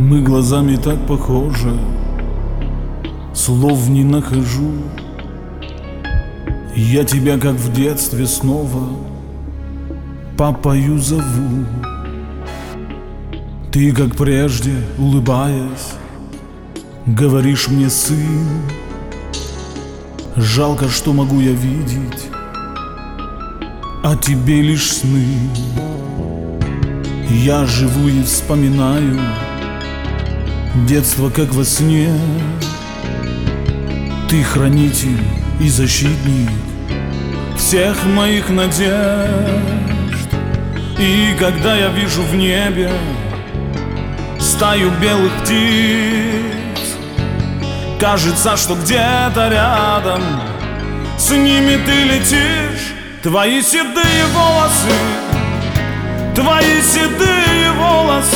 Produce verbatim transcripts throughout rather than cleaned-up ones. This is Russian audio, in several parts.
Мы глазами так похожи, слов не нахожу. Я тебя, как в детстве, снова папою зову. Ты, как прежде, улыбаясь, говоришь мне: сын. Жалко, что могу я видеть о тебе лишь сны. Я живу и вспоминаю детство, как во сне. Ты хранитель и защитник всех моих надежд. И когда я вижу в небе стаю белых птиц, кажется, что где-то рядом с ними ты летишь. Твои седые волосы, твои седые волосы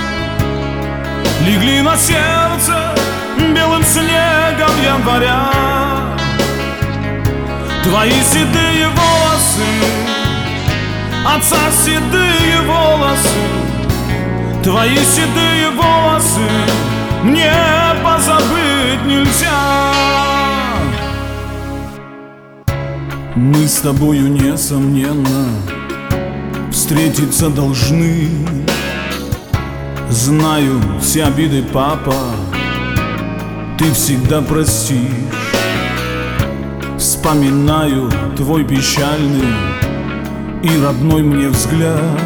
легли на сердце белым снегом января. Твои седые волосы, отца седые волосы, твои седые волосы мне позабыть нельзя. Мы с тобою, несомненно, встретиться должны. Знаю все обиды, папа, ты всегда простишь. Вспоминаю твой печальный и родной мне взгляд.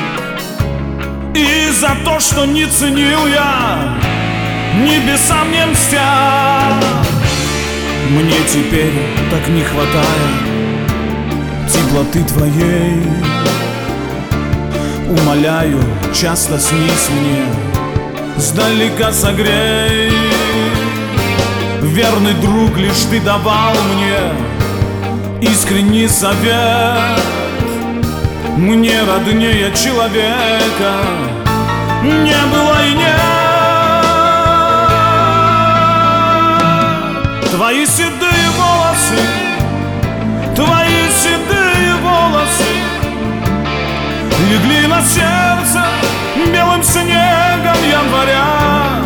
И за то, что не ценил я, небесам не мстя. Мне теперь так не хватает теплоты твоей. Умоляю, часто снись мне, сдалека согрей. Верный друг, лишь ты давал мне искренний совет. Мне роднее человека не было и нет. Твои седые волосы, твои седые волосы легли на сердце белым снегом января.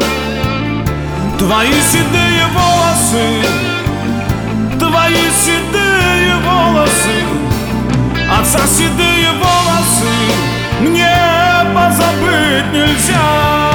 Твои седые волосы, твои седые волосы, отца седые волосы мне позабыть нельзя.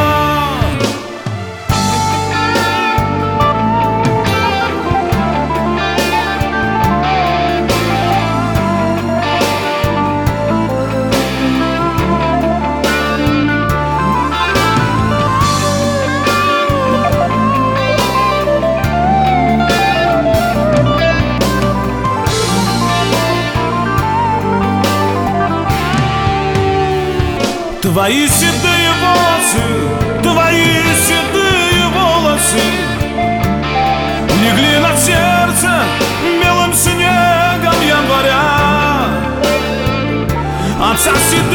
Твои седые волосы, твои седые волосы легли на сердце белым снегом января. Отца седые